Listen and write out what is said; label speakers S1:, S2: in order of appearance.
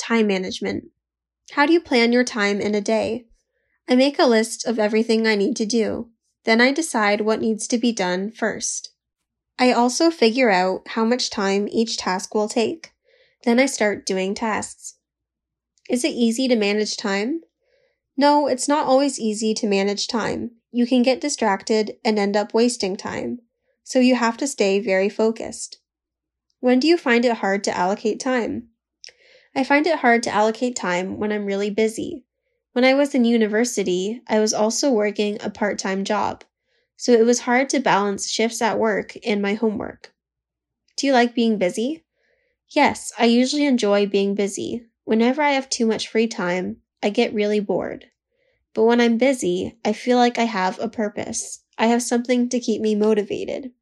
S1: time management. How do you plan your time in a day? I make a list of everything I need to do. Then I decide what needs to be done first. I also figure out how much time each task will take. Then I start doing tasks. Is it easy to manage time? No, it's not always easy to manage time. You can get distracted and end up wasting time. So you have to stay very focused. When do you find it hard to allocate time? I find it hard to allocate time when I'm really busy. When I was in university, I was also working a part-time job, so it was hard to balance shifts at work and my homework. Do you like being busy? Yes, I usually enjoy being busy. Whenever I have too much free time, I get really bored. But when I'm busy, I feel like I have a purpose. I have something to keep me motivated.